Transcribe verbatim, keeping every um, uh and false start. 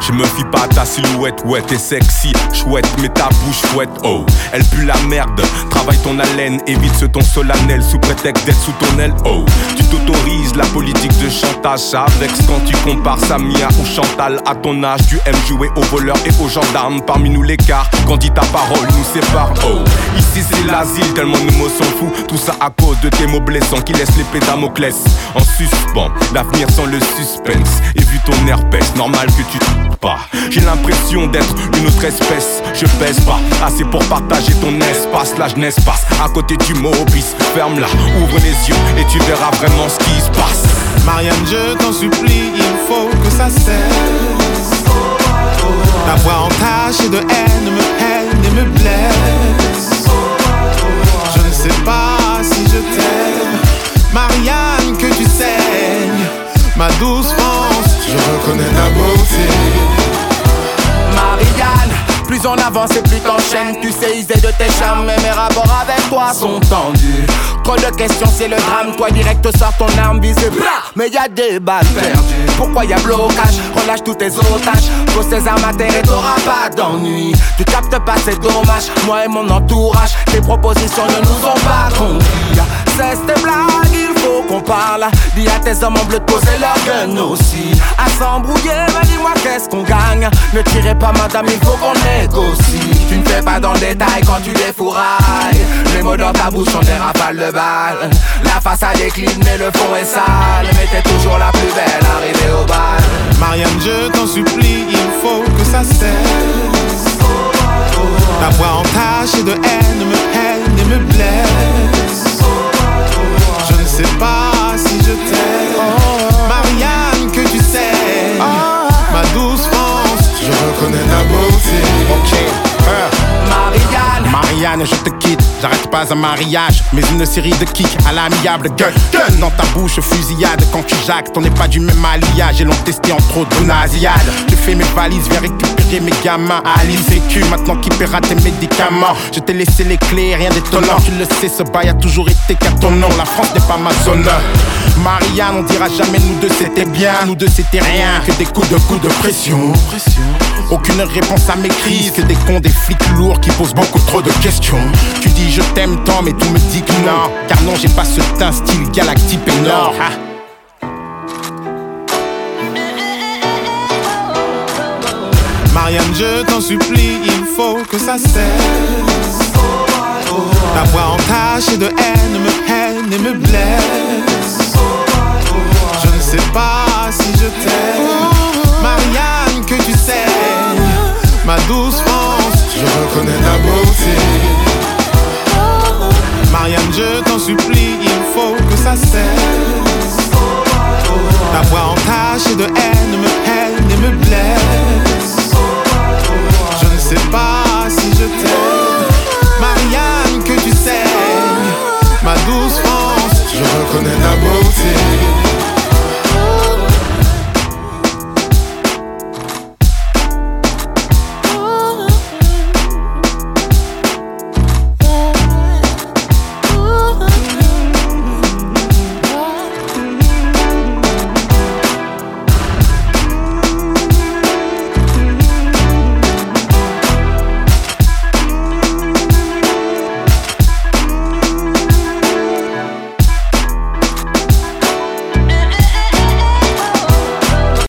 Je me fie pas à ta silhouette, ouais t'es sexy, chouette, mais ta bouche fouette, oh. Elle pue la merde, travaille ton haleine, évite ce ton solennel sous prétexte d'être sous ton aile, oh. Tu t'autorises la politique de chantage avec quand tu compares Samia ou Chantal. À ton âge, tu aimes jouer aux voleurs et aux gendarmes. Parmi nous l'écart, quand dit ta parole nous sépare, oh. Ici c'est l'asile, tellement nos mots s'en foutent. Tout ça à cause de tes mots blessants qui laissent l'épée Damoclès en suspens. L'avenir sans le suspense. Et vu ton herpès, normal que tu te pas. J'ai l'impression d'être une autre espèce. Je pèse pas assez pour partager ton espace. La jeunesse passe à côté du mobis. Ferme-la, ouvre les yeux et tu verras vraiment ce qui se passe. Marianne, je t'en supplie, il faut que ça cesse. Ta voix entachée de haine me peine et me blesse. Je ne sais pas si je t'aime, Marianne, que tu saignes. Ma douce France, je reconnais ta beauté. Marianne, plus on avance et plus t'enchaînes. Tu sais user de tes charmes, mais mes rapports avec toi sont tendus. Trop de questions, c'est le drame. Toi direct sors ton arme visée, mais y'a des balles perdues. Pourquoi y'a blocage? Relâche tous tes otages. Pose tes armes à terre et t'auras pas d'ennui. Tu captes pas, c'est dommage. Moi et mon entourage, tes propositions ne nous ont pas compris. Cesse tes blagues, il faut qu'on parle. Dis à tes hommes en bleu de poser leur gun aussi. À s'embrouiller, mais dis-moi qu'est-ce qu'on gagne. Ne tirez pas madame, il faut qu'on négocie. Tu ne fais pas dans le détail quand tu défourailles. Les mots dans ta bouche sont des rafales de balles. La façade décline mais le fond est sale. Mais t'es toujours la plus belle arrivée au bal. Marianne, je t'en supplie, il faut que ça cesse. Ta voix entachée de haine me peine et me blesse. Je ne sais pas si je t'aime, Marianne, que tu sais. Ma douce France, je reconnais ta beauté. Ok, euh. Marianne, Marianne, je te quitte, j'arrête pas un mariage, mais une série de kicks à l'amiable. Gun, gun dans ta bouche, fusillade. Quand tu jactes, on n'est pas du même alliage. Et l'ont testé entre autres bonasiades. J'ai fait mes valises, viens récupérer mes gamins. Alice Sécu, maintenant qui paiera tes médicaments. Je t'ai laissé les clés, rien d'étonnant. Tu le sais, ce bail a toujours été qu'à ton nom. La France n'est pas ma zone. Marianne, on dira jamais nous deux c'était bien. Nous deux c'était rien, que des coups de coups de pression. Aucune réponse à mes crises, que des cons, des flics lourds qui posent beaucoup trop de questions. Tu dis je t'aime tant mais tout me dit que non. Car non, j'ai pas ce teint style galactique et nord. Ah. Marianne, je t'en supplie, il faut que ça cesse. Ta voix entachée de haine me peine et me blesse. Je ne sais pas si je t'aime, Marianne, que tu saignes. Ma douce France, je reconnais ta beauté. Marianne, je t'en supplie, il faut que ça cesse. Ta voix entachée de haine me peine et me blesse. Je ne sais pas si je t'aime, Marianne, que tu saignes. Ma douce France, je reconnais ta beauté.